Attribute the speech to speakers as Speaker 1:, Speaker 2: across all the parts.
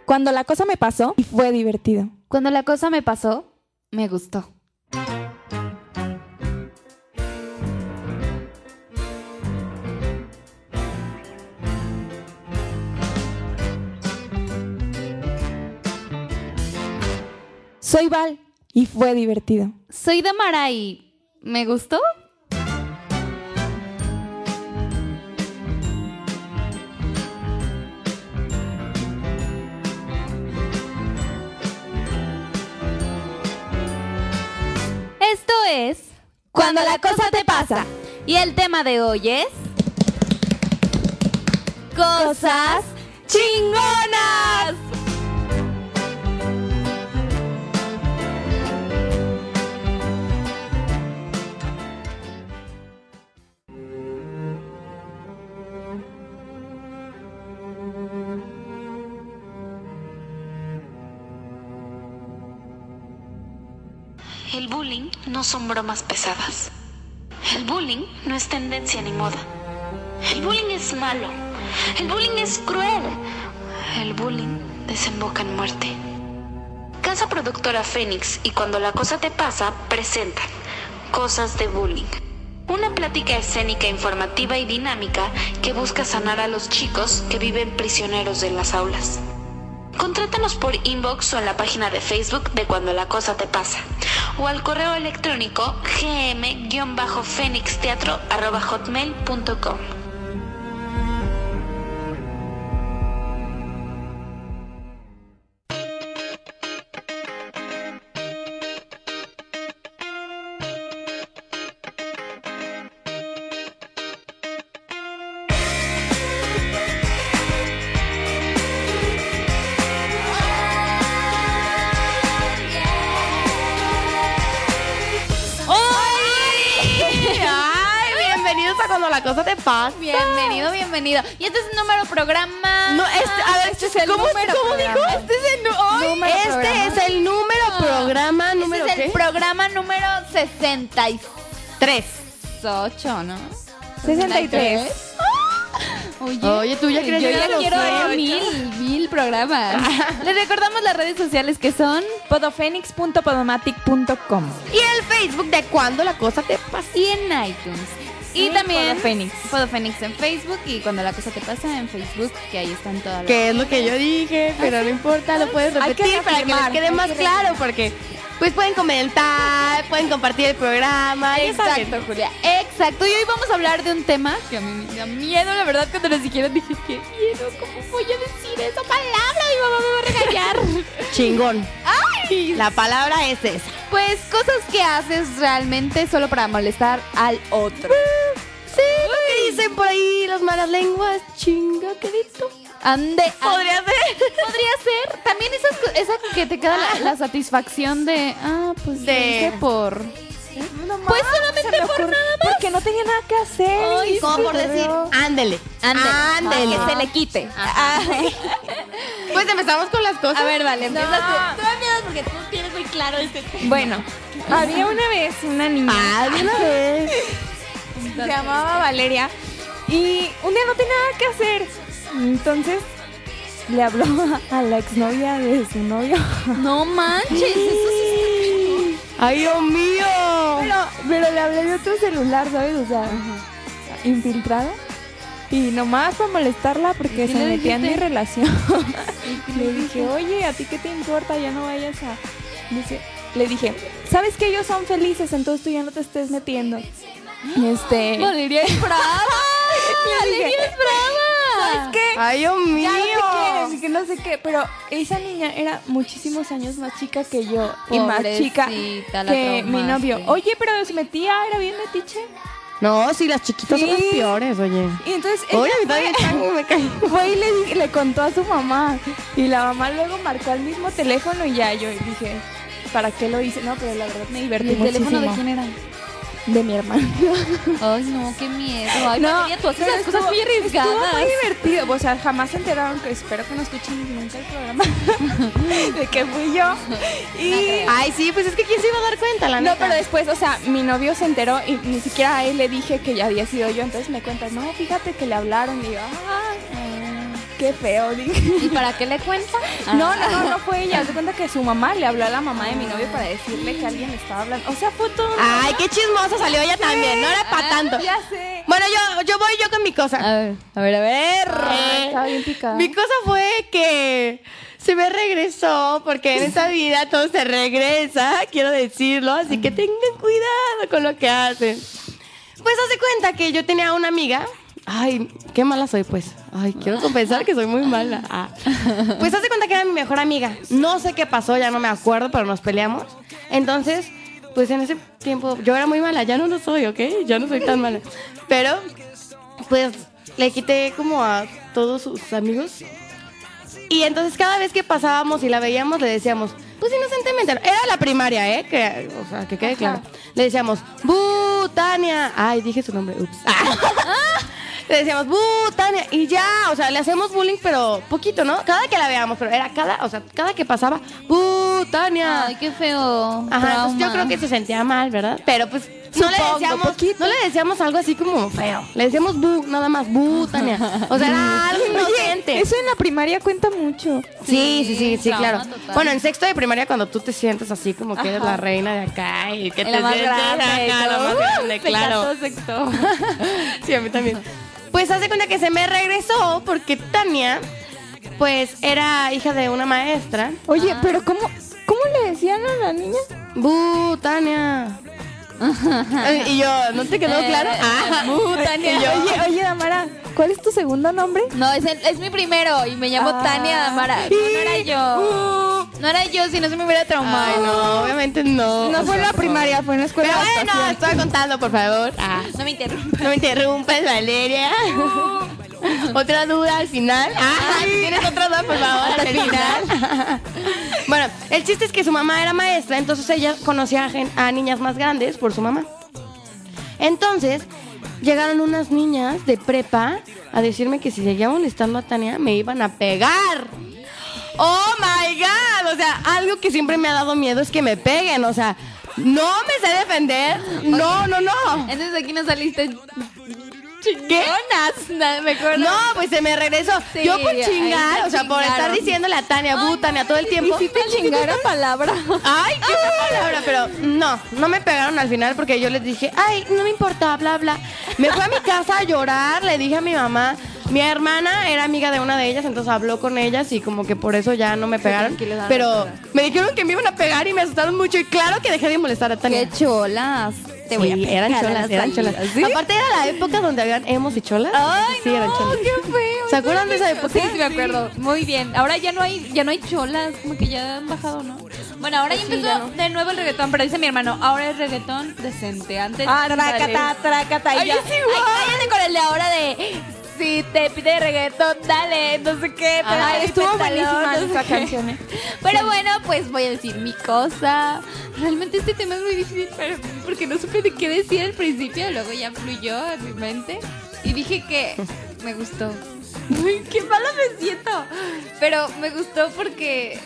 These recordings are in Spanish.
Speaker 1: Cuando la cosa me pasó y fue divertido.
Speaker 2: Cuando la cosa me pasó, me gustó.
Speaker 1: Soy Val y fue divertido.
Speaker 2: Soy Damara y ¿me gustó? Esto es
Speaker 1: Cuando la cosa te pasa.
Speaker 2: Y el tema de hoy es cosas chingonas.
Speaker 3: El bullying no son bromas pesadas. El bullying no es tendencia ni moda. El bullying es malo. El bullying es cruel. El bullying desemboca en muerte. Casa Productora Fénix y Cuando la cosa te pasa presentan Cosas de Bullying. Una plática escénica, informativa y dinámica que busca sanar a los chicos que viven prisioneros de las aulas. Contrátanos por inbox o en la página de Facebook de Cuando la cosa te pasa o al correo electrónico gm-fenixteatro@hotmail.com.
Speaker 4: Cuando la cosa te pasa.
Speaker 2: Bienvenido. Y este es el número programa.
Speaker 4: No, este es el
Speaker 1: ¿Cómo
Speaker 4: número
Speaker 1: dijo?
Speaker 4: programa.
Speaker 1: Este es el número programa. ¿Número
Speaker 2: Este es
Speaker 1: qué?
Speaker 2: el programa número 63. 8, ¿no?
Speaker 1: 63.
Speaker 4: Oye, tú ya quieres
Speaker 2: Yo
Speaker 4: llegar a
Speaker 2: ya
Speaker 4: los
Speaker 2: quiero
Speaker 4: 100.
Speaker 2: mil programas. Les recordamos las redes sociales que son
Speaker 1: podofenix.podomatic.com
Speaker 4: Y el Facebook de Cuando la cosa te pasa.
Speaker 2: y en iTunes. Y
Speaker 1: Sí,
Speaker 2: también
Speaker 1: Podofenix.
Speaker 2: Podofenix en Facebook y Cuando la cosa te pasa en Facebook, que ahí están todas las...
Speaker 4: Que es lo que yo dije, pero no importa, lo puedes
Speaker 1: Hay que
Speaker 4: repetir para que les
Speaker 1: reafirmar,
Speaker 4: quede
Speaker 1: hay
Speaker 4: más
Speaker 1: que
Speaker 4: claro, porque pues pueden comentar, pueden compartir el programa. ya saben.
Speaker 2: Exacto, Julia. Exacto. Y hoy vamos a hablar de un tema que a mí me da miedo, la verdad, cuando nos dijeron dije, qué miedo, ¿cómo voy a decir esa palabra? Mi mamá me va a regañar.
Speaker 4: Chingón. La palabra es esa.
Speaker 2: Pues cosas que haces realmente solo para molestar al otro.
Speaker 4: Sí, lo que dicen por ahí las malas lenguas. Chinga, quedito.
Speaker 2: Podría ser. También esa que te queda la satisfacción de, pues
Speaker 4: De-
Speaker 2: lo hice por...
Speaker 1: No
Speaker 2: Pues
Speaker 1: más,
Speaker 2: solamente
Speaker 1: se me
Speaker 2: por
Speaker 1: ocurre-
Speaker 2: nada más.
Speaker 1: Porque no tenía nada que hacer.
Speaker 2: Ay,
Speaker 1: Y
Speaker 4: Como
Speaker 1: se
Speaker 4: por
Speaker 1: me
Speaker 4: decir,
Speaker 1: ocurrió.
Speaker 4: ándele.
Speaker 2: Ándele. Que se le quite.
Speaker 4: Pues empezamos con las cosas.
Speaker 2: A ver, vale,
Speaker 1: No.
Speaker 2: empiezas tú. Tú me miedo porque tú tienes muy claro este tema.
Speaker 1: Bueno, había una vez una niña.
Speaker 4: De una vez.
Speaker 1: Se llamaba Valeria y un día no tenía nada que hacer. Entonces le habló a la exnovia de su novio.
Speaker 2: No manches, eso sí
Speaker 4: ¡Ay, Dios mío!
Speaker 1: Pero le hablé de otro celular, ¿sabes? O sea, infiltrado. Y nomás para molestarla porque
Speaker 2: ¿Y qué
Speaker 1: se
Speaker 2: le
Speaker 1: metía en mi
Speaker 2: dijiste?
Speaker 1: relación. Le dije, oye, ¿a ti qué te importa? Ya no vayas a... Le dije, ¿sabes que ellos son felices? Entonces tú ya no te estés metiendo.
Speaker 2: Valeria es brava.
Speaker 1: Le dije,
Speaker 2: Valeria es brava.
Speaker 1: ¿sabes qué?
Speaker 4: ¡Ay, Dios mío!
Speaker 1: Ya no te quieren, y que no sé qué, pero esa niña era muchísimos años más chica que yo y más chica
Speaker 2: Pobrecita, la
Speaker 1: que mi
Speaker 2: traumaste.
Speaker 1: novio. Oye, pero se metía, era bien metiche.
Speaker 4: No, sí, las chiquitas son las
Speaker 1: Sí.
Speaker 4: peores, oye.
Speaker 1: Y entonces
Speaker 4: Oye,
Speaker 1: ella
Speaker 4: a mí también me cae.
Speaker 1: fue y le contó a su mamá. Y la mamá luego marcó al mismo teléfono y ya yo dije, ¿para qué lo hice? No, pero la verdad me
Speaker 2: ¿Y
Speaker 1: divertí
Speaker 2: el
Speaker 1: muchísimo.
Speaker 2: teléfono de quién era?
Speaker 1: De mi hermano.
Speaker 2: Ay, no, qué miedo. Ay,
Speaker 1: No,
Speaker 2: Valeria, tú haces
Speaker 1: pero
Speaker 2: las cosas muy
Speaker 1: Estuvo
Speaker 2: arriesgadas.
Speaker 1: muy divertido. O sea, jamás se enteraron, que espero que no escuchen nunca el programa de que fui yo. Y
Speaker 4: Ay, sí, pues es que ¿quién se iba a dar cuenta, la
Speaker 1: no,
Speaker 4: neta?
Speaker 1: pero después, o sea, mi novio se enteró y ni siquiera a él le dije que ya había sido yo. Entonces me cuentas, no, fíjate que le hablaron. Y yo, qué feo, dije.
Speaker 2: ¿Y para qué le cuenta?
Speaker 1: No fue ella. Se cuenta que su mamá le habló a la mamá de mi novio para decirle que alguien le estaba hablando. O sea, fue todo.
Speaker 4: Ay, qué chismosa salió ella también. No era para tanto.
Speaker 1: Ya sé.
Speaker 4: Bueno, yo voy con mi cosa.
Speaker 2: A ver.
Speaker 1: Estaba bien picada.
Speaker 4: Mi cosa fue que se me regresó, porque en esta vida todo se regresa, quiero decirlo, así que tengan cuidado con lo que hacen. Pues hace cuenta que yo tenía una amiga. Ay, qué mala soy, pues. Ay, quiero confesar que soy muy mala. Pues hace cuenta que era mi mejor amiga. No sé qué pasó, ya no me acuerdo, pero nos peleamos. Entonces, pues en ese tiempo yo era muy mala, ya no lo soy, ¿ok? Ya no soy tan mala. Pero, pues, le quité como a todos sus amigos. Y entonces cada vez que pasábamos y la veíamos le decíamos, pues inocentemente, era la primaria, que, o sea, que quede claro. Le decíamos, ¡Bu, Tania! Ay, dije su nombre, ups. Le decíamos, ¡Bu, Tania! Y ya, o sea, le hacemos bullying, pero poquito, ¿no? Cada que la veamos, pero era cada que pasaba, ¡Bu, Tania!
Speaker 2: Ay, qué feo.
Speaker 4: Ajá, entonces yo creo que se sentía mal, ¿verdad? Pero pues no le decíamos algo así como feo. Le decíamos bu, nada más, bu, Tania. O sea, era algo inocente.
Speaker 1: Eso en la primaria cuenta mucho.
Speaker 4: Sí, claro.
Speaker 2: Total.
Speaker 4: Bueno, en sexto de primaria cuando tú te sientes así como que eres la reina de acá y que te
Speaker 2: la más
Speaker 4: sientes
Speaker 2: grande,
Speaker 4: acá, la más grande, claro.
Speaker 1: Sexto.
Speaker 4: Sí, a mí también. Pues hace cuenta que se me regresó porque Tania, pues, era hija de una maestra.
Speaker 1: Oye, pero ¿cómo le decían a la niña?
Speaker 4: Bu, Tania. Y yo, ¿no te quedó claro?
Speaker 2: Tania.
Speaker 4: Y yo,
Speaker 1: Oye, Damara, ¿cuál es tu segundo nombre?
Speaker 2: No, es mi primero y me llamo Tania Damara. No era yo. No era yo, si no se me hubiera traumado.
Speaker 4: Ay, no, obviamente no.
Speaker 1: No fue en la primaria, fue en la escuela.
Speaker 4: Pero
Speaker 1: de
Speaker 4: bueno,
Speaker 1: actuación.
Speaker 4: estoy contando, por favor.
Speaker 2: No me interrumpas.
Speaker 4: No me interrumpas, Valeria. ¿Otra duda al final? Si tienes otra duda, por favor, al final. Bueno, el chiste es que su mamá era maestra, entonces ella conocía a niñas más grandes por su mamá. Entonces, llegaron unas niñas de prepa a decirme que si seguía molestando a Tania, me iban a pegar. ¡Oh, my God! O sea, algo que siempre me ha dado miedo es que me peguen, o sea, no me sé defender. No.
Speaker 2: Entonces aquí no saliste
Speaker 4: ¿Qué?
Speaker 2: Nada, mejor
Speaker 4: No, pues se me regresó.
Speaker 2: Sí,
Speaker 4: yo por
Speaker 2: ahí
Speaker 4: chingar,
Speaker 2: te
Speaker 4: o sea, por estar
Speaker 2: chingaron.
Speaker 4: diciéndole a Tania, bu, Tania, todo el tiempo.
Speaker 1: ¿Y si te chingara palabra?
Speaker 4: Ay, qué palabra, pero no me pegaron al final porque yo les dije, ay, no me importa, bla, bla. Me fui a mi casa a llorar, le dije a mi mamá, mi hermana era amiga de una de ellas, entonces habló con ellas y como que por eso ya no me pegaron. Pero me dijeron que me iban a pegar y me asustaron mucho y claro que dejé de molestar a Tania.
Speaker 2: Qué cholas. Te voy a
Speaker 4: Sí,
Speaker 2: pegar
Speaker 4: eran
Speaker 2: a
Speaker 4: cholas,
Speaker 2: la
Speaker 4: eran cholas.
Speaker 2: salida, ¿sí?
Speaker 4: Aparte era la época donde habían emos y cholas.
Speaker 2: Ay,
Speaker 4: sí, eran cholas.
Speaker 2: qué feo.
Speaker 4: ¿Se acuerdan de esa época?
Speaker 2: Sí, me acuerdo. Muy bien. Ahora ya no hay cholas, como que ya han bajado, ¿no? Bueno, ahora ya empezó de nuevo el reggaetón, pero dice mi hermano, ahora es reggaetón decente. Antes
Speaker 1: Trácata.
Speaker 2: Ay,
Speaker 1: ya.
Speaker 2: es igual. Cállate con el de ahora de si te pide reggaetón, dale, no sé qué. Pero
Speaker 1: Ay, estuvo
Speaker 2: pétalo,
Speaker 1: buenísima
Speaker 2: no sé
Speaker 1: esa
Speaker 2: qué.
Speaker 1: canción,
Speaker 2: Pero bueno, pues voy a decir mi cosa. Realmente este tema es muy difícil porque no supe de qué decir al principio. Luego ya fluyó en mi mente y dije que me gustó. Uy, qué malo me siento. Pero me gustó porque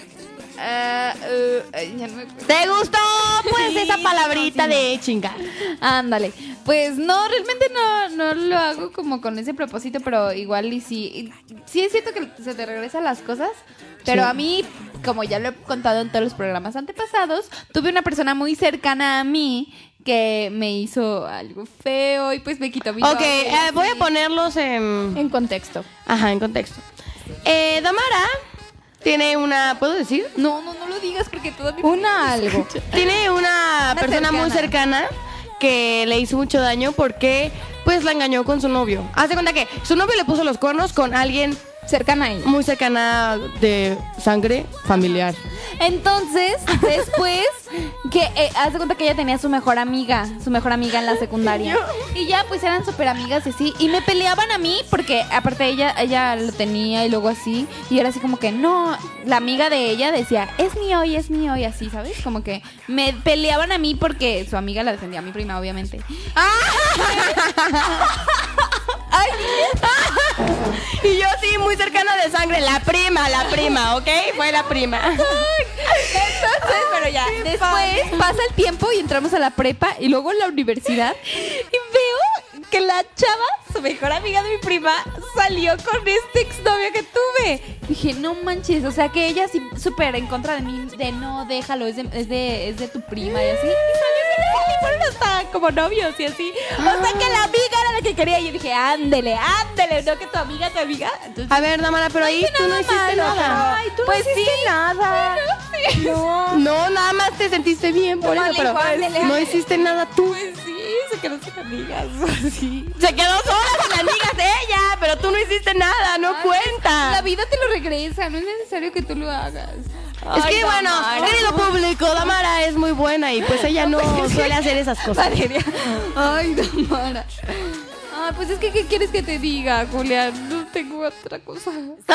Speaker 2: ya no me acuerdo.
Speaker 4: ¿Te gustó? Pues
Speaker 2: Sí,
Speaker 4: esa palabrita
Speaker 2: no, sí,
Speaker 4: de chingar.
Speaker 2: Ándale. Pues no, realmente no lo hago como con ese propósito, pero igual y sí es cierto que se te regresan las cosas, pero
Speaker 4: Sí.
Speaker 2: a mí, como ya lo he contado en todos los programas antepasados, tuve una persona muy cercana a mí que me hizo algo feo y pues me quitó mi
Speaker 4: Ok,
Speaker 2: novio y así.
Speaker 4: voy a ponerlos en
Speaker 1: contexto.
Speaker 4: contexto. Damara tiene una, ¿puedo decir?
Speaker 2: No lo digas porque todo mi
Speaker 1: Algo.
Speaker 4: Tiene una persona muy cercana que le hizo mucho daño porque pues la engañó con su novio. Hace cuenta que su novio le puso los cuernos con alguien
Speaker 1: Cercana a ella.
Speaker 4: muy cercana de sangre familiar.
Speaker 2: Entonces, después que haz de cuenta que ella tenía su mejor amiga en la secundaria. Y ya pues eran súper amigas y así. Y me peleaban a mí porque aparte ella lo tenía y luego así. Y era así como que no, la amiga de ella decía, es mío y así, ¿sabes? Como que me peleaban a mí porque su amiga la defendía, a mi prima obviamente.
Speaker 4: Y yo sí, muy cercana de sangre, la prima, ¿ok? Fue la prima.
Speaker 2: Entonces, pero ya, después pasa el tiempo y entramos a la prepa y luego en la universidad y veo que la chava, su mejor amiga de mi prima, salió con este exnovio que tuve. Dije, no manches, o sea que ella sí súper en contra de mí, de no, déjalo, es de tu prima y así. Y salió con él y fueron hasta como novios y así. O sea que la amiga era la que quería y yo dije, ándele, no que tu amiga. Entonces,
Speaker 4: A ver, Damara, pero ahí tú no hiciste nada.
Speaker 1: Ay, tú
Speaker 2: pues
Speaker 1: no hiciste
Speaker 2: sí.
Speaker 1: nada. No.
Speaker 4: No, nada más te sentiste bien por eso,
Speaker 1: Vale,
Speaker 4: pero
Speaker 1: ándele,
Speaker 4: no hiciste nada tú.
Speaker 2: Pues sí, se quedó sin amigas. Sí.
Speaker 4: Se quedó sola sin amigas ella, pero tú no hiciste nada, no
Speaker 2: La
Speaker 4: cuenta.
Speaker 2: vida te lo regresa, no es necesario que tú lo hagas.
Speaker 4: Es que bueno, querido público, Damara es muy buena y pues ella no suele hacer esas cosas.
Speaker 2: Valeria. Ay, Damara. Ay, pues es que, ¿qué quieres que te diga, Julián? No tengo otra cosa.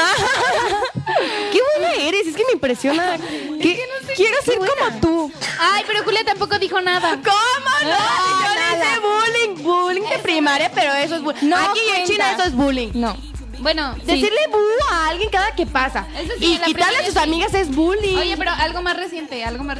Speaker 4: Qué buena eres, es que me impresiona. Quiero ser como tú.
Speaker 2: Ay, pero Julia tampoco dijo nada.
Speaker 4: ¿Cómo no? Yo le hice bullying de primaria, pero eso es bullying.
Speaker 1: No
Speaker 4: Aquí en China
Speaker 1: cuenta.
Speaker 4: eso es bullying.
Speaker 1: No.
Speaker 2: Bueno, sí.
Speaker 4: Decirle bu a alguien cada que pasa.
Speaker 2: Eso sí,
Speaker 4: Y
Speaker 2: en la
Speaker 4: quitarle a
Speaker 2: primaria
Speaker 4: sus
Speaker 2: sí.
Speaker 4: amigas es bullying.
Speaker 2: Oye, pero algo más reciente.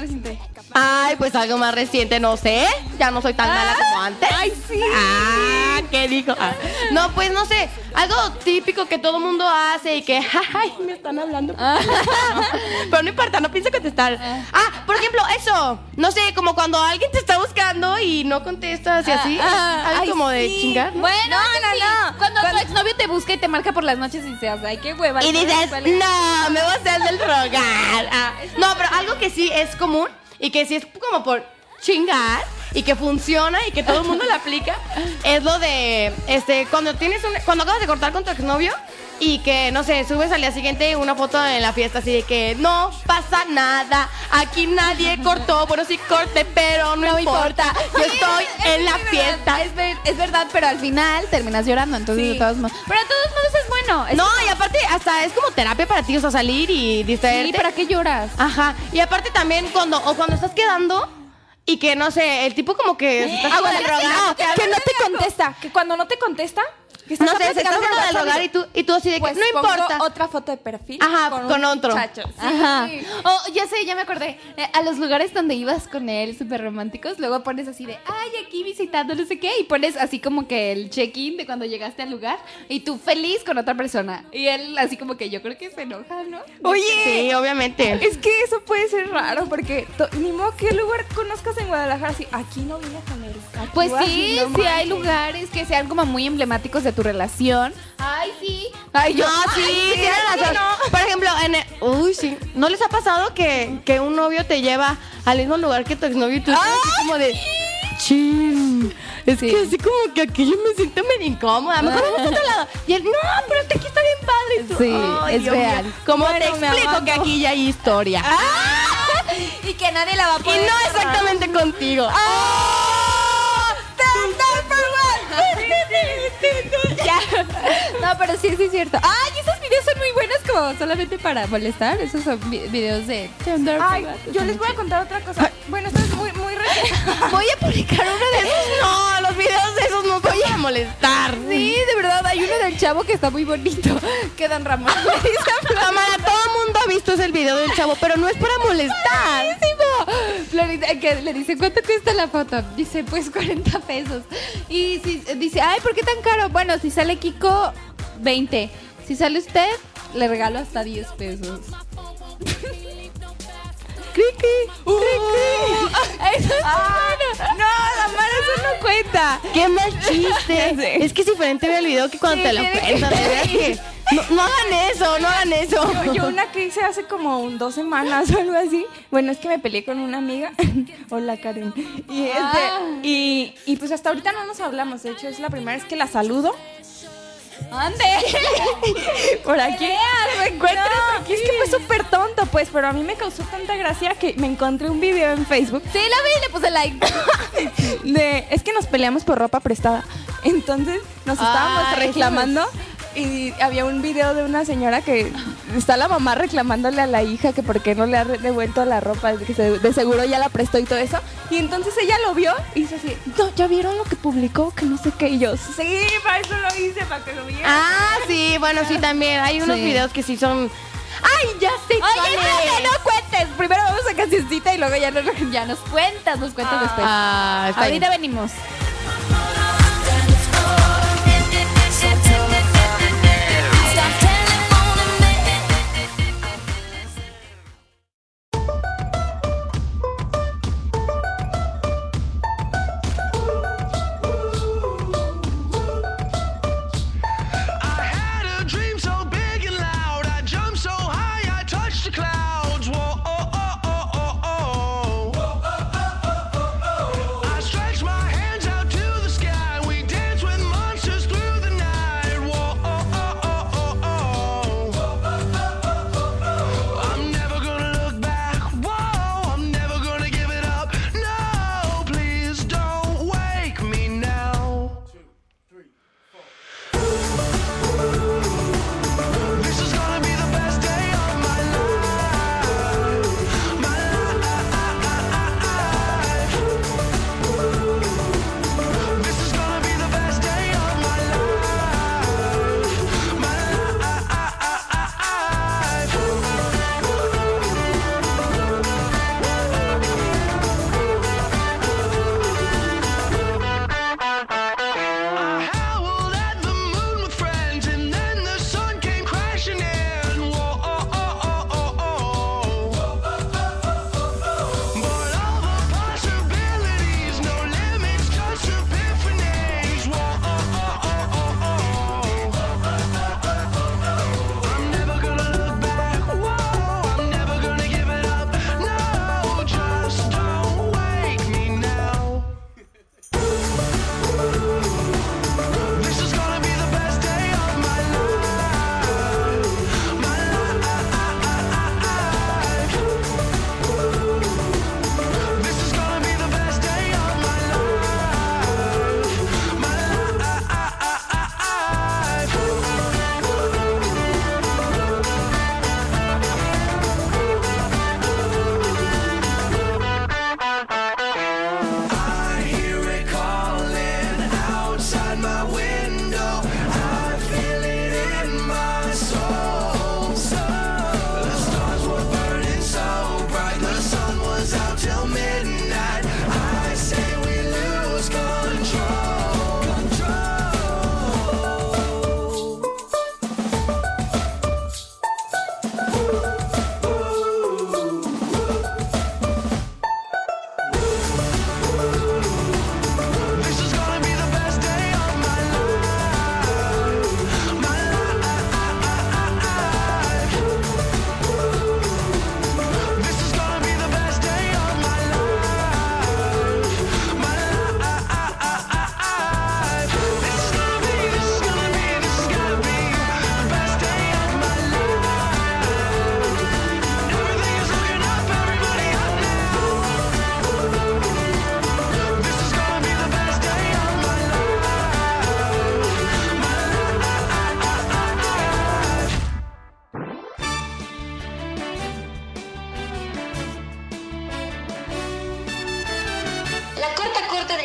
Speaker 4: Ay, pues algo más reciente, no sé. Ya no soy tan mala como antes.
Speaker 1: Ay, sí.
Speaker 4: Ah, ¿qué dijo? Ah. No, pues no sé. Algo típico que todo mundo hace y que, ay, me están hablando. Pero no importa, no pienso contestar. Ah, por ejemplo, eso. No sé, como cuando alguien te está buscando y no contestas y así. Algo
Speaker 1: ay,
Speaker 4: como de
Speaker 1: sí.
Speaker 4: chingar. ¿no?
Speaker 2: Bueno,
Speaker 1: No.
Speaker 2: Cuando tu exnovio te busca y te marca por las noches y dices, ay, qué hueva.
Speaker 4: Y dices, no, me voy a hacer del rogar. Ah, no, pero algo que sí es común y que sí es como por chingar y que funciona y que todo el mundo lo aplica es lo de cuando acabas de cortar con tu exnovio y que no sé, subes al día siguiente una foto en la fiesta así de que no pasa nada, aquí nadie cortó, bueno sí corté, pero no importa, yo estoy en la fiesta.
Speaker 2: Es verdad, pero al final terminas llorando, entonces
Speaker 1: Sí.
Speaker 2: de todos modos. Pero de todos modos es bueno.
Speaker 4: No, y aparte hasta es como terapia para ti, o sea, salir y distraerte.
Speaker 2: Sí, ¿para qué lloras?
Speaker 4: Ajá, y aparte también cuando estás quedando y que no sé, el tipo como que se está haciendo del rogar,
Speaker 1: Que no te contesta. Que cuando no te contesta, que estás
Speaker 4: no sé, se está
Speaker 1: platicando
Speaker 4: haciendo
Speaker 1: con
Speaker 4: del
Speaker 1: la
Speaker 4: rogar
Speaker 1: amiga.
Speaker 4: y tú así de que
Speaker 1: Pues
Speaker 4: no
Speaker 1: pongo
Speaker 4: importa.
Speaker 1: otra foto de perfil.
Speaker 4: Ajá, con
Speaker 1: un
Speaker 4: otro.
Speaker 1: muchacho.
Speaker 2: Ajá. Oh, ya sé, ya me acordé. A los lugares donde ibas con él, súper románticos, luego pones así de, ay, aquí visitando no sé qué, y pones así como que el check-in de cuando llegaste al lugar, y tú feliz con otra persona. Y él así como que yo creo que se enoja, ¿no?
Speaker 1: Oye,
Speaker 4: Sí, obviamente.
Speaker 1: es que eso puede ser raro porque ni modo que lugar conozcas en Guadalajara así. Aquí no vine con él. Aquí
Speaker 2: Pues
Speaker 1: vas,
Speaker 2: sí,
Speaker 1: no
Speaker 2: sí hay
Speaker 1: manches.
Speaker 2: lugares que sean como muy emblemáticos de tu relación. Ay, sí. Ay,
Speaker 4: No, sí, tienes razón. Por ejemplo, uy, sí. ¿No les ha pasado que un novio te lleva al mismo lugar que tu exnovio y tú estás así como de chin? Es que así como que aquí yo me siento medio incómoda. Mejor vamos a otro lado. Y él, no, pero es que aquí está bien padre. Y tú,
Speaker 2: Sí,
Speaker 4: "Ay,
Speaker 2: es
Speaker 4: Dios mío".
Speaker 2: real.
Speaker 4: ¿Cómo
Speaker 1: Bueno,
Speaker 4: te
Speaker 1: me
Speaker 4: explico
Speaker 1: aguanto.
Speaker 4: que aquí ya hay historia?
Speaker 1: Y que nadie la va a
Speaker 4: Y
Speaker 1: poder
Speaker 4: no
Speaker 1: cerrar.
Speaker 4: exactamente contigo.
Speaker 2: Ya. No, pero sí, sí es cierto. Ay, esos videos son muy buenos como solamente para molestar. Esos son videos de Tender
Speaker 1: Ay,
Speaker 2: Forward.
Speaker 1: yo les voy a contar otra cosa. Bueno, esto es muy reciente.
Speaker 4: Voy a publicar uno de esos. No, los videos de esos no voy a molestar.
Speaker 2: Sí, de verdad, hay uno del chavo que está muy bonito. Que Dan Ramón le dice a
Speaker 4: Tamara, todo el mundo ha visto ese video del chavo, pero no es para molestar.
Speaker 2: Florita, que le dice, ¿cuánto cuesta la foto? Dice, pues 40 pesos. Y dice, ay, ¿por qué tan caro? Bueno, si sale Kiko, 20. Si sale usted, le regalo hasta 10 pesos. Eso es bueno.
Speaker 1: No, Damara, eso no cuenta.
Speaker 4: ¡Qué mal chiste! Es que es diferente ver el video que cuando
Speaker 1: Sí,
Speaker 4: te lo
Speaker 1: tiene
Speaker 4: cuentan. De verdad que no hagan eso, no hagan eso.
Speaker 1: Yo una que hice hace como 2 semanas o algo así. Bueno, es que me peleé con una amiga. Hola, Karen. Y pues hasta ahorita no nos hablamos. De hecho, es la primera vez que la saludo.
Speaker 2: ¡Ande!
Speaker 1: Por aquí. Me encuentro. Porque es que fue súper tonto, pues. Pero a mí me causó tanta gracia que me encontré un video en Facebook.
Speaker 2: Sí, la vi y le puse like.
Speaker 1: Es que nos peleamos por ropa prestada. Entonces nos estábamos
Speaker 4: eso
Speaker 1: reclamando. Y había un video de una señora que está la mamá reclamándole a la hija que por qué no le ha devuelto la ropa, que de seguro ya la prestó y todo eso. Y entonces ella lo vio y dice así, no, ¿ya vieron lo que publicó? Que no sé qué. Y yo, sí, para eso lo hice, para que lo vieran.
Speaker 4: Ah, sí, bueno, sí, también. Hay unos
Speaker 2: Sí.
Speaker 4: videos que sí son. ¡Ay, ya sé!
Speaker 2: Oye,
Speaker 4: cuál
Speaker 2: espérate,
Speaker 4: es!
Speaker 2: no cuentes. Primero vamos a cancioncita y luego ya nos cuentas después.
Speaker 4: Ah, está
Speaker 2: Ahorita
Speaker 4: bien.
Speaker 2: venimos.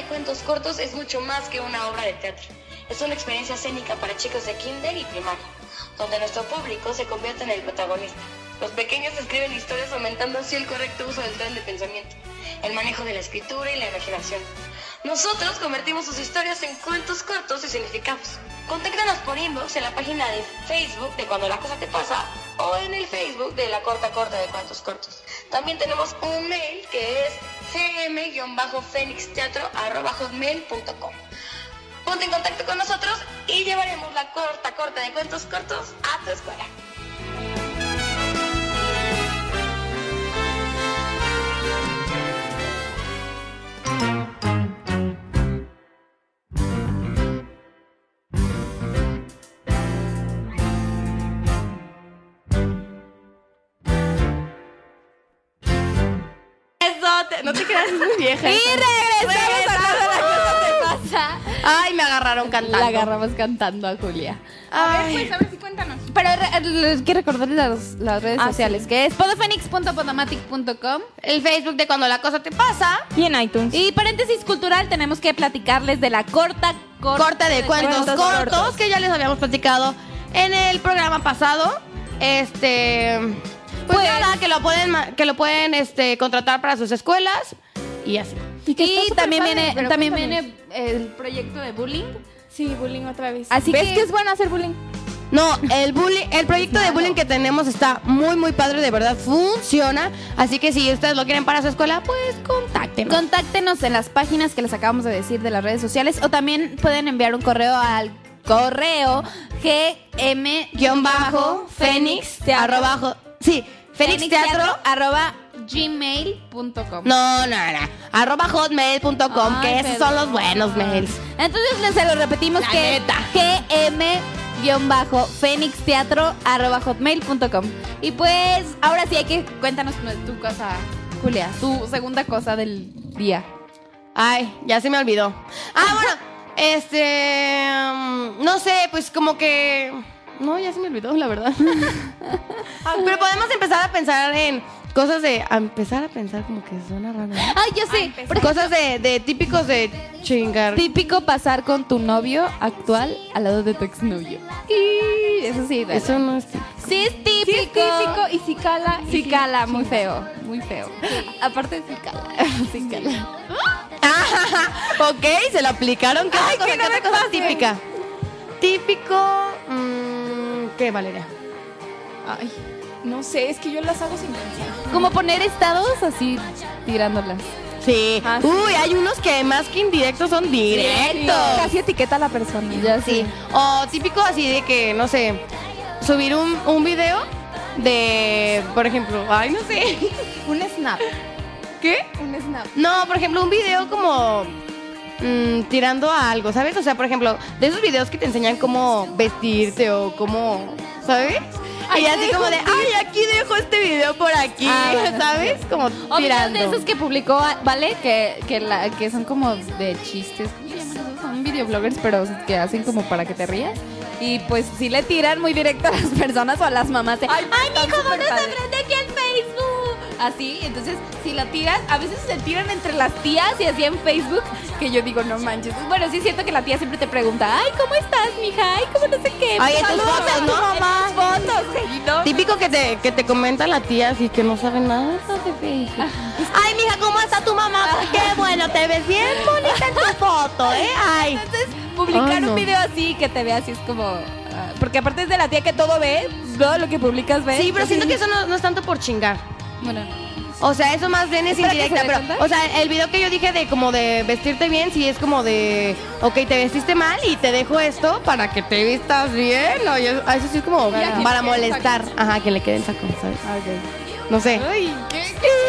Speaker 3: de cuentos cortos es mucho más que una obra de teatro. Es una experiencia escénica para chicos de kinder y primaria, donde nuestro público se convierte en el protagonista. Los pequeños escriben historias fomentando así el correcto uso del tren de pensamiento, el manejo de la escritura y la imaginación. Nosotros convertimos sus historias en cuentos cortos y significados. Contáctanos por inbox en la página de Facebook de Cuando la Cosa Te Pasa o en el Facebook de La Corta de Cuentos Cortos. También tenemos un mail que es gm-fenixteatro@hotmail.com. Ponte en contacto con nosotros y llevaremos la corta de cuentos cortos a tu escuela.
Speaker 4: No te creas, es muy vieja.
Speaker 2: Y regresamos a Cuando la Cosa Te Pasa.
Speaker 4: Ay, me agarraron cantando.
Speaker 2: La agarramos cantando a Julia.
Speaker 1: A ver si cuéntanos.
Speaker 2: Pero les quiero recordarles las redes sociales, que es podofenix.podomatic.com.
Speaker 4: El Facebook de Cuando la Cosa Te Pasa.
Speaker 1: Y en iTunes.
Speaker 2: Y paréntesis cultural, tenemos que platicarles de la corta
Speaker 4: de cuentos cortos que ya les habíamos platicado en el programa pasado. Pues nada, que lo pueden contratar para sus escuelas y así.
Speaker 2: Y también
Speaker 1: padre, pero
Speaker 2: también
Speaker 1: cuéntanos.
Speaker 2: viene el proyecto de bullying.
Speaker 1: Sí, bullying otra vez.
Speaker 2: Así
Speaker 1: ¿Ves
Speaker 2: que-
Speaker 1: que es bueno hacer bullying?
Speaker 4: No, el proyecto de bullying que tenemos está muy, muy padre, de verdad funciona. Así que si ustedes lo quieren para su escuela, pues contáctenos.
Speaker 2: Contáctenos en las páginas que les acabamos de decir de las redes sociales, o también pueden enviar un correo al correo
Speaker 4: gm-fenix@gmail.com. @hotmail.com,
Speaker 2: Ay,
Speaker 4: que esos son los buenos mails.
Speaker 2: Entonces se lo repetimos,
Speaker 4: La
Speaker 2: que
Speaker 4: neta.
Speaker 2: gm-fenixteatro@hotmail.com. Y pues ahora sí cuéntanos tu cosa, Julia, tu segunda cosa del día.
Speaker 4: Ay, ya se me olvidó. Bueno, no sé, pues como que... No, ya se me olvidó, la verdad. Pero podemos empezar a pensar en cosas de... empezar a pensar como que suena raro, ¿no?
Speaker 2: Ay, yo sé.
Speaker 4: Cosas de típicos de chingar.
Speaker 2: Típico pasar con tu novio actual al lado de tu exnovio. Y eso sí, dale.
Speaker 4: Eso no es...
Speaker 2: Sí es típico.
Speaker 1: Sí, es típico y sí cala.
Speaker 2: Sí cala, muy feo, muy feo. Aparte sí cala, sí cala.
Speaker 4: Ok, se lo aplicaron. ¿Qué
Speaker 1: Ay,
Speaker 4: otra
Speaker 1: que no
Speaker 4: cosa,
Speaker 1: me
Speaker 4: qué otra cosa
Speaker 1: pase.
Speaker 4: típica? Típico... ¿Qué, Valeria?
Speaker 1: Ay, no sé, es que yo las hago sin pensar.
Speaker 2: Como poner estados así tirándolas.
Speaker 4: Sí.
Speaker 1: Ah, sí.
Speaker 4: Uy, hay unos que más que indirectos son directos.
Speaker 1: Casi etiqueta a la persona.
Speaker 2: Ya
Speaker 4: Sí. O típico así de que, no sé, subir un video de, por ejemplo, ay, no sé.
Speaker 1: Un snap.
Speaker 4: ¿Qué?
Speaker 1: Un snap.
Speaker 4: No, por ejemplo, un video como tirando a algo, ¿sabes? O sea, por ejemplo, de esos videos que te enseñan cómo vestirte o cómo, ¿sabes? Y así como de, ay, aquí dejo este video por aquí,
Speaker 2: Bueno,
Speaker 4: ¿sabes? Como
Speaker 2: O videos
Speaker 4: tirando.
Speaker 2: de esos que publicó, ¿vale? Que son como de chistes. ¿Cómo se llaman esos? Son videobloggers, pero que hacen como para que te rías. Y pues sí le tiran muy directo a las personas o a las mamás de, ay, mijo, ¿dónde se prende aquí el Facebook? Así, entonces, si la tiras, a veces se tiran entre las tías y así en Facebook, que yo digo, no manches. Bueno, sí es cierto que la tía siempre te pregunta, ay, ¿cómo estás, mija? Ay, ¿cómo no sé qué?
Speaker 4: Ay, en tus
Speaker 2: Saludos
Speaker 4: fotos,
Speaker 2: a tu
Speaker 4: ¿no?
Speaker 2: mamá. En tus fotos, güey, ¿no?
Speaker 4: Típico que te comenta la tía así que no sabe nada de Facebook. Ay, mija, ¿cómo está tu mamá? Qué bueno, te ves bien bonita en tu foto, ¿eh? Ay.
Speaker 2: Entonces, publicar
Speaker 4: Ay, no.
Speaker 2: un video así que te vea así es como... porque aparte es de la tía que todo ve, todo lo que publicas ve.
Speaker 4: Sí, pero siento que eso no es tanto por chingar.
Speaker 2: Bueno,
Speaker 4: O sea, eso más bien es
Speaker 2: ¿Es para que
Speaker 4: indirecta,
Speaker 2: se dé
Speaker 4: pero,
Speaker 2: cuenta?
Speaker 4: o sea, el video que yo dije de como de vestirte bien, sí es como de, ok, te vestiste mal y te dejo esto para que te vistas bien, o eso sí es como
Speaker 1: Ya, que
Speaker 4: para
Speaker 1: le quede el
Speaker 4: molestar, ajá, que le quede el saco, ¿sabes? No sé.
Speaker 1: Ay, ¿qué?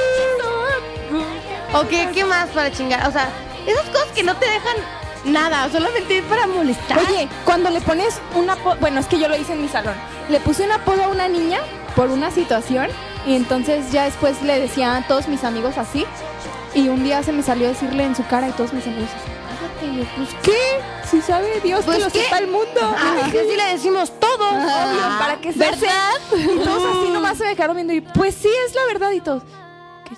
Speaker 4: O qué más para chingar, o sea, esas cosas que no te dejan nada, solamente es para molestar.
Speaker 1: Oye, cuando le pones una... Bueno, es que yo lo hice en mi salón. Le puse un apodo a una niña por una situación y entonces ya después le decía a todos mis amigos así y un día se me salió a decirle en su cara y todos mis amigos cállate. Y yo, pues, ¿qué? Si sabe Dios
Speaker 4: Pues,
Speaker 1: que lo
Speaker 4: ¿qué?
Speaker 1: sepa el mundo.
Speaker 4: Ay, que sí le decimos todo.
Speaker 1: Obvio, para que sea
Speaker 2: ¿verdad?
Speaker 1: Y todos así nomás se me quedaron viendo y pues sí, es la verdad y todos. Qué chido.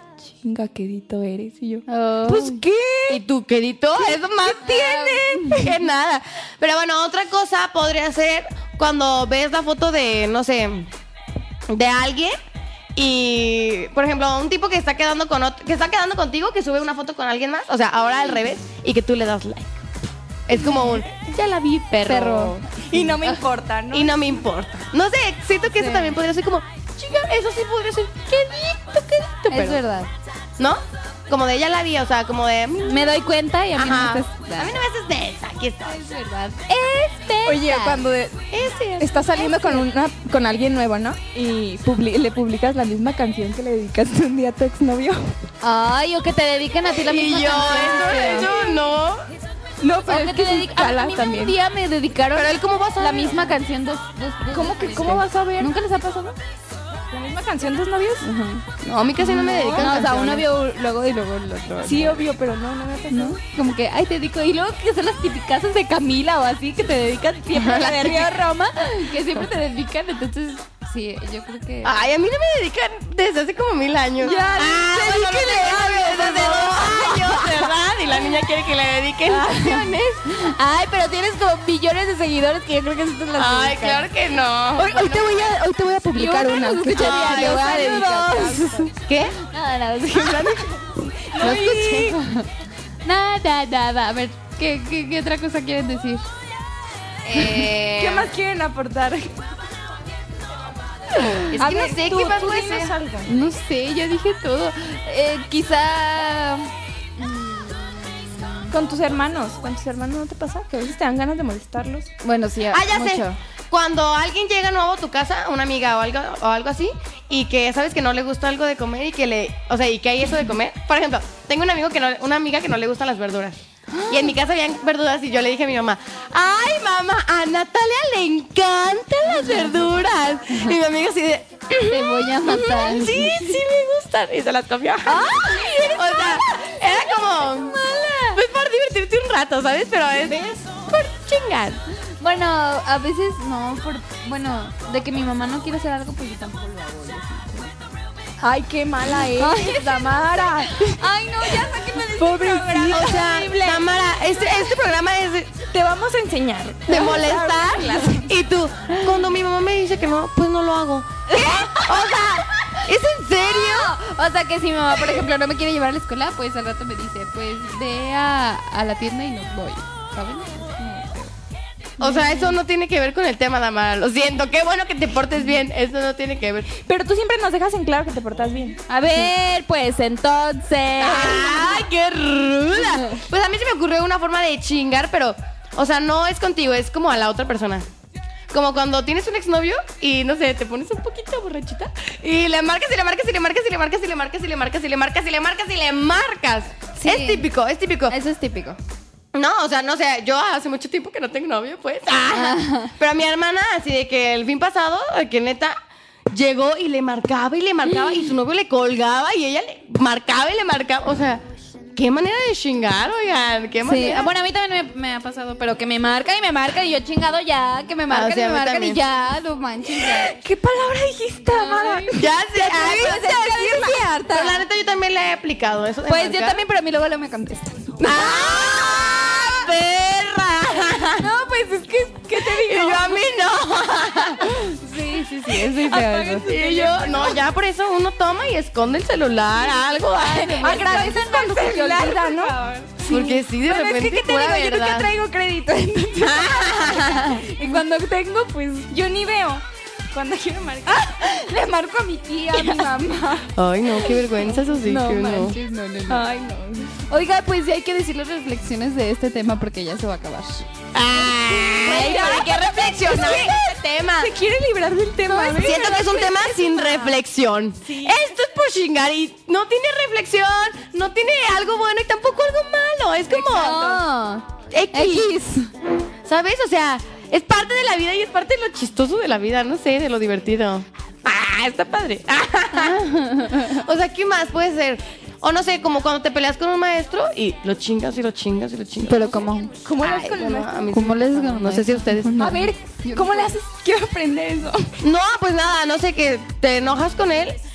Speaker 1: chinga, quedito eres. Y yo,
Speaker 2: Oh.
Speaker 1: pues, ¿qué?
Speaker 4: ¿Y tú, quedito? Eso más tienes que nada. Pero bueno, otra cosa podría ser cuando ves la foto de, no sé, de alguien y, por ejemplo, un tipo que está quedando que está quedando contigo, que sube una foto con alguien más, o sea, ahora al revés, y que tú le das like. Es como un, ya la vi, perro.
Speaker 1: Y no me importa, ¿no?
Speaker 4: Y no me importa. No sé, siento que eso también podría ser como, chica, eso sí podría ser quedito,
Speaker 2: Es
Speaker 4: pero,
Speaker 2: verdad.
Speaker 4: ¿no? Como de ya la vi, o sea, como de...
Speaker 2: Me doy cuenta y a mí
Speaker 4: Ajá.
Speaker 2: no me estás...
Speaker 4: A mí no me haces de esa, aquí está.
Speaker 2: Es verdad. Es verdad.
Speaker 1: Oye, cuando estás saliendo con alguien nuevo, ¿no? Y le publicas la misma canción que le dedicaste un día a tu exnovio.
Speaker 2: Ay, o que te dediquen a ti la misma
Speaker 4: Y yo,
Speaker 2: canción.
Speaker 4: eso no.
Speaker 1: No,
Speaker 2: O
Speaker 1: pero
Speaker 2: que
Speaker 1: es
Speaker 2: te
Speaker 1: que sí
Speaker 2: dedican.
Speaker 1: cala
Speaker 2: A mí
Speaker 1: también.
Speaker 2: un día me dedicaron.
Speaker 4: Pero él, ¿cómo vas a
Speaker 2: la
Speaker 4: ver?
Speaker 2: misma canción dos
Speaker 1: ¿Cómo vas a ver?
Speaker 2: ¿Nunca les ha pasado?
Speaker 1: ¿La misma canción dos novios?
Speaker 4: No, a mí casi no me dedican
Speaker 2: No, o sea,
Speaker 4: canciones.
Speaker 2: un novio luego y luego el otro.
Speaker 1: Sí, obvio, pero no me ha pasado.
Speaker 2: ¿No? Como que, ay, te dedico. Y luego que son las tipicazas de Camila o así, que te dedican siempre a la de Río Roma, que siempre te dedican. Entonces, sí, yo creo que.
Speaker 4: Ay, a mí no me dedican desde hace como 1000 años.
Speaker 1: Ya,
Speaker 4: dedíquenle desde 2 años, ¿verdad? Y la niña quiere que le dediquen canciones.
Speaker 2: Ay, pero tienes como millones de seguidores que yo creo que sí te las
Speaker 4: Ay,
Speaker 2: dedican.
Speaker 4: claro que no.
Speaker 1: Hoy te voy a publicar
Speaker 2: Y uno
Speaker 1: una.
Speaker 2: nos escucha
Speaker 1: Ay,
Speaker 2: diario,
Speaker 1: le voy a
Speaker 2: saludos.
Speaker 1: dedicar.
Speaker 4: ¿Qué?
Speaker 2: Nada, no escuché. Nada. A ver, ¿qué otra cosa quieren decir?
Speaker 1: ¿Qué más quieren aportar?
Speaker 4: Es que no sé, ¿qué más puede ser?
Speaker 2: No sé, ya dije todo. Quizá.
Speaker 1: Con tus hermanos no te pasa que a veces te dan ganas de molestarlos.
Speaker 2: Bueno, sí,
Speaker 4: Ah, ya sé. Cuando alguien llega nuevo a tu casa, una amiga o algo así, y que sabes que no le gusta algo de comer y que y que hay eso de comer. Por ejemplo, tengo una amiga que no le gustan las verduras. Y en mi casa habían verduras y yo le dije a mi mamá, ay mamá, a Natalia le encantan las verduras. Y mi amiga así de,
Speaker 2: Te voy a matar.
Speaker 4: sí me gustan. Y se las comió. O sea, era como, pues por divertirte un rato, ¿sabes? Pero es por chingar.
Speaker 2: Bueno, a veces no, de que mi mamá no quiere hacer algo, pues yo tampoco lo hago. Yo sí.
Speaker 1: Ay, qué mala es, Damara.
Speaker 2: Ay, no, ya sáquenme de este
Speaker 1: Pobrecita.
Speaker 2: programa.
Speaker 4: O sea, Tamara, este programa es
Speaker 1: Te vamos a enseñar.
Speaker 4: de molestar. Y tú, cuando mi mamá me dice que no, pues no lo hago. ¿Qué? O sea, ¿es en serio?
Speaker 2: O sea, que si mi mamá, por ejemplo, no me quiere llevar a la escuela, pues al rato me dice, pues ve a la tienda y no voy, ¿saben?
Speaker 4: O sea, eso no tiene que ver con el tema, Tamara. Lo siento, qué bueno que te portes bien. Eso no tiene que ver.
Speaker 1: Pero tú siempre nos dejas en claro que te portas bien.
Speaker 2: A ver, pues entonces.
Speaker 4: ¡Ay, qué ruda! Pues a mí se me ocurrió una forma de chingar, pero, o sea, no es contigo, es como a la otra persona. Como cuando tienes un exnovio y, no sé, te pones un poquito borrachita y le marcas y le marcas y le marcas y le marcas y le marcas y le marcas y le marcas y le marcas y le marcas.
Speaker 2: Sí.
Speaker 4: Es típico, es típico.
Speaker 2: Eso es típico.
Speaker 4: No, o sea, no sé, yo hace mucho tiempo que no tengo novio, pues. Pero a mi hermana, así de que el fin pasado, que neta, llegó y le marcaba y su novio le colgaba y ella le marcaba y le marcaba. O sea, qué manera de chingar, oigan, qué
Speaker 2: Sí,
Speaker 4: manera.
Speaker 2: bueno, a mí también me ha pasado, pero que me marcan y yo chingado ya, que me marcan
Speaker 4: sí, a
Speaker 2: y me
Speaker 4: mí
Speaker 2: marcan
Speaker 4: también.
Speaker 2: y ya, no manches ya.
Speaker 1: ¿Qué palabra dijiste, Damara?
Speaker 4: Ya sé, ay,
Speaker 2: pues, es que a veces sí harta.
Speaker 4: pero la neta yo también le he aplicado eso de
Speaker 2: Pues yo
Speaker 4: marcar.
Speaker 2: también, pero a mí luego me contestan.
Speaker 4: ¡Ah, perra!
Speaker 1: No, pues es que, ¿qué te
Speaker 4: Y
Speaker 1: digo?
Speaker 4: yo a mí no.
Speaker 2: Sí, es muy feo eso.
Speaker 4: Y yo, no, ya por eso uno toma y esconde el celular, algo.
Speaker 1: Agradeces cuando se te olvida, ¿no?
Speaker 4: Porque sí, de
Speaker 1: Bueno,
Speaker 4: repente
Speaker 1: es que, ¿qué te
Speaker 4: pura
Speaker 1: digo? Yo nunca
Speaker 4: verdad.
Speaker 1: traigo crédito. Entonces, y cuando tengo, pues yo ni veo. Cuando quiero marcar, le marco a mi tía, a mi mamá.
Speaker 4: Ay, no, qué vergüenza, eso sí
Speaker 1: No
Speaker 4: que no.
Speaker 1: manches, no. Ay, no.
Speaker 2: Oiga, pues ya hay que decir las reflexiones de este tema porque ya se va a acabar.
Speaker 4: Ay, pero hay que reflexionar en este tema.
Speaker 1: Se quiere librar del tema. ¿ves?
Speaker 4: Siento que es un tema sin reflexión.
Speaker 1: Sí.
Speaker 4: Esto es por chingar y no tiene reflexión, no tiene algo bueno y tampoco algo malo. Es como
Speaker 2: No.
Speaker 4: X. ¿Sabes? O sea, es parte de la vida y es parte de lo chistoso de la vida, no sé, de lo divertido. Ah, está padre. O sea, ¿qué más puede ser? O no sé, como cuando te peleas con un maestro y lo chingas y lo chingas y lo chingas.
Speaker 2: Pero ¿cómo?
Speaker 1: ¿Cómo le
Speaker 4: Ay,
Speaker 1: haces con el
Speaker 4: bueno,
Speaker 1: maestro?
Speaker 4: a mí sí
Speaker 2: ¿Cómo
Speaker 4: me
Speaker 2: les
Speaker 4: pasa.
Speaker 2: ganas?
Speaker 4: No sé si a ustedes.
Speaker 1: A ver, ¿cómo le haces? Quiero aprender eso.
Speaker 4: No, pues nada, no sé, que te enojas con él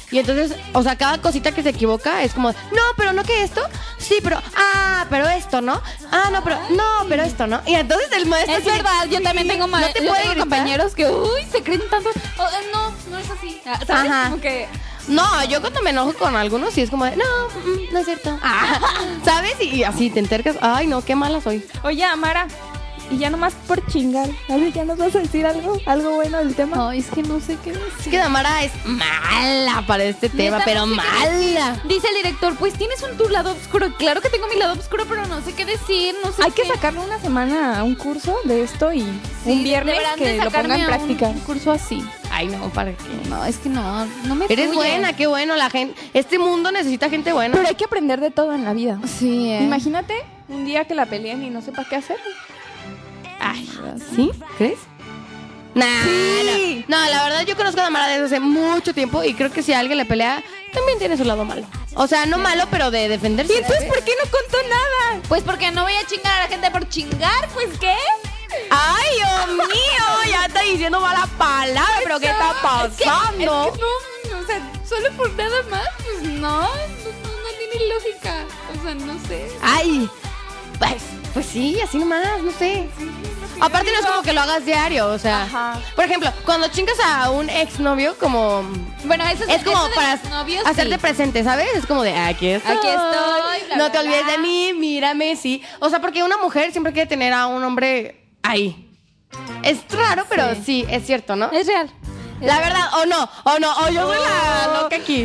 Speaker 4: Y entonces, o sea, cada cosita que se equivoca es como, no, pero no que esto. Sí, pero, pero esto, ¿no? No, pero esto, ¿no? Y entonces el maestro...
Speaker 2: Es verdad, yo también tengo,
Speaker 4: ¿No te
Speaker 2: yo
Speaker 4: puede
Speaker 2: tengo
Speaker 4: gritar?
Speaker 2: compañeros que, se creen tanto. No es así. ¿Sabes?
Speaker 4: Ajá.
Speaker 2: Como que...
Speaker 4: No, yo cuando me enojo con algunos sí es como de, no es cierto. ¿Sabes? Y así te entercas. Ay, no, qué mala soy.
Speaker 1: Oye, Amara, y ya nomás por chingar, ¿sabes? ¿Ya nos vas a decir algo bueno del tema?
Speaker 2: Ay, es que no sé qué decir.
Speaker 4: Es que Damara es mala para este tema,
Speaker 2: Neta,
Speaker 4: pero
Speaker 2: no sé qué
Speaker 4: mala.
Speaker 2: decir. Dice el director, pues tienes tu lado oscuro. Claro que tengo mi lado oscuro, pero no sé qué decir, no sé
Speaker 1: Hay que
Speaker 2: qué.
Speaker 1: sacarle una semana a un curso de esto y un viernes
Speaker 2: deberán de
Speaker 1: que lo ponga
Speaker 2: sacarme
Speaker 1: en
Speaker 2: a
Speaker 1: práctica.
Speaker 2: un curso así.
Speaker 4: Ay, no, ¿para qué?
Speaker 2: No, es que no me
Speaker 4: Eres
Speaker 2: fluye.
Speaker 4: buena, qué bueno, la gente. Este mundo necesita gente buena.
Speaker 1: Pero hay que aprender de todo en la vida.
Speaker 2: Sí,
Speaker 1: Imagínate un día que la peleen y no sepa qué hacer.
Speaker 4: Ay, ¿sí? ¿Crees? Nah,
Speaker 1: Sí.
Speaker 4: no, la verdad yo conozco a Damara desde hace mucho tiempo y creo que si alguien le pelea, también tiene su lado malo. O sea, no malo, pero de defenderse.
Speaker 1: ¿Y entonces por qué no contó nada?
Speaker 2: Pues porque no voy a chingar a la gente por chingar, pues ¿qué?
Speaker 4: Ay, Dios mío, ya está diciendo mala palabra, pero ¿qué está pasando?
Speaker 2: Es que no, o sea, solo por nada más, pues no tiene lógica. O sea, no sé.
Speaker 4: Ay, pues sí, así nomás, no sé. Aparte no es como que lo hagas diario, o sea.
Speaker 1: Ajá.
Speaker 4: Por ejemplo, cuando chingas a un exnovio, como...
Speaker 2: Bueno, eso
Speaker 4: Es como
Speaker 2: eso de
Speaker 4: para
Speaker 2: los novios,
Speaker 4: hacerte
Speaker 2: sí.
Speaker 4: presente, ¿sabes? Es como de, aquí estoy.
Speaker 2: Aquí estoy, bla,
Speaker 4: no
Speaker 2: bla,
Speaker 4: te olvides
Speaker 2: bla.
Speaker 4: de mí, mírame, sí. O sea, porque una mujer siempre quiere tener a un hombre ahí. Es raro, pero sí, es cierto, ¿no?
Speaker 2: Es real.
Speaker 4: La verdad, o no, yo soy la loca aquí.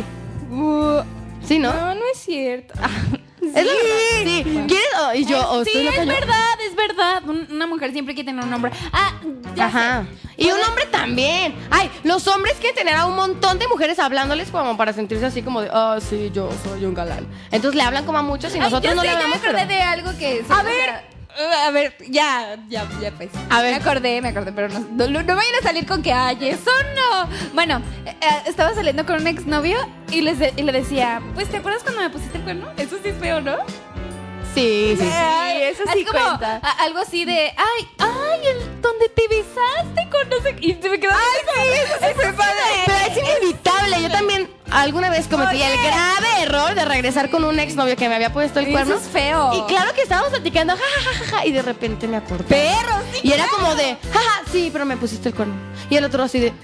Speaker 4: Sí, ¿no?
Speaker 1: No es cierto.
Speaker 4: Es la verdad, sí. ¿Quieres? Y yo,
Speaker 2: Sí,
Speaker 4: estoy loca
Speaker 2: es
Speaker 4: yo.
Speaker 2: verdad. Una mujer siempre quiere tener un hombre. Ya
Speaker 4: Ajá.
Speaker 2: sé.
Speaker 4: Y un hombre también. Ay, los hombres quieren tener a un montón de mujeres hablándoles como para sentirse así como de, sí, yo soy un galán. Entonces le hablan como a muchos y nosotros
Speaker 2: Ay,
Speaker 4: no
Speaker 2: ya
Speaker 4: le
Speaker 2: sé,
Speaker 4: hablamos.
Speaker 2: ya me acordé
Speaker 4: pero-
Speaker 2: de algo que...
Speaker 1: A ver, ya pues.
Speaker 4: A ver.
Speaker 2: Me acordé, pero no vayan a salir con que, eso no. Bueno, estaba saliendo con un exnovio y le decía, pues, ¿te acuerdas cuando me pusiste el cuerno? Eso sí es feo, ¿no?
Speaker 4: Sí.
Speaker 1: Ay, eso sí
Speaker 2: Así como
Speaker 1: cuenta.
Speaker 2: algo así de, donde te besaste con no sé qué. Y se me quedó.
Speaker 1: Eso fue padre.
Speaker 4: Pero es inevitable. Yo también alguna vez cometí el grave error de regresar con un exnovio que me había puesto el
Speaker 2: Eso
Speaker 4: cuerno.
Speaker 2: es feo.
Speaker 4: Y claro que estábamos platicando, ja, y de repente me acordé.
Speaker 2: Perro, sí.
Speaker 4: Y era como de, sí, pero me pusiste el cuerno. Y el otro así de,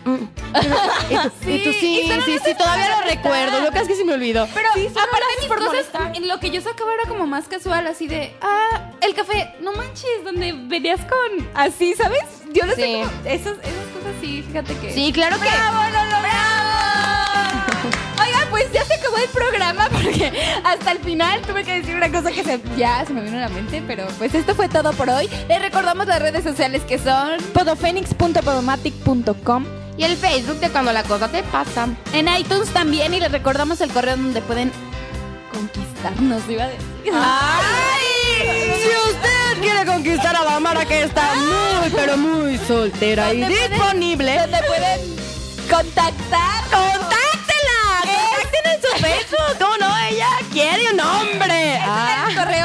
Speaker 4: y tú
Speaker 2: y solo no se
Speaker 4: todavía lo
Speaker 2: molestar.
Speaker 4: recuerdo. Lo que es que se me olvidó.
Speaker 2: Pero
Speaker 1: Sí, solo
Speaker 2: aparte
Speaker 1: lo haces
Speaker 2: mis
Speaker 1: por
Speaker 2: cosas,
Speaker 1: molestar.
Speaker 2: lo que yo sacaba era como más casual, así de, el café, no manches, donde venías con...
Speaker 1: Así, ¿sabes? Yo no
Speaker 4: Sí.
Speaker 1: sé cómo.
Speaker 2: Esas cosas sí, fíjate que...
Speaker 4: Sí, claro que.
Speaker 2: ¡Bravo, lo logramos! Oigan, pues ya se acabó el programa porque hasta el final tuve que decir una cosa que ya se me vino a la mente, pero pues esto fue todo por hoy. Les recordamos las redes sociales que son
Speaker 1: Podofenix.podomatic.com.
Speaker 4: Y el Facebook de cuando la cosa te pasa.
Speaker 2: en iTunes también y les recordamos el correo donde pueden conquistarnos, iba a decir.
Speaker 4: ¡Ay! Si usted quiere conquistar a Damara, que está muy, pero muy soltera y
Speaker 2: ¿Dónde pueden-
Speaker 4: disponible,
Speaker 2: Donde pueden contactar.
Speaker 4: ¡contáctela! ¡Contacten en su Facebook! ¿Cómo no? Ella quiere un hombre.
Speaker 2: El correo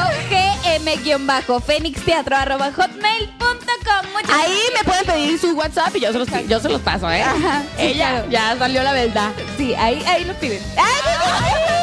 Speaker 2: gm-fenixteatro@hotmail.com. Muchas
Speaker 4: Ahí me pueden pedir su WhatsApp y yo se los paso, ¿eh?
Speaker 2: Ajá, sí,
Speaker 4: Ella
Speaker 2: claro.
Speaker 4: ya salió la verdad.
Speaker 2: Sí, ahí lo piden.
Speaker 4: ¡Ay,